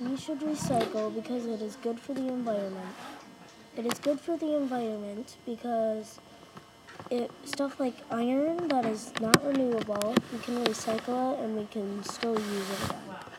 We should recycle because it is good for the environment. It is good for the environment because stuff like iron that is not renewable, we can recycle it and we can still use it again.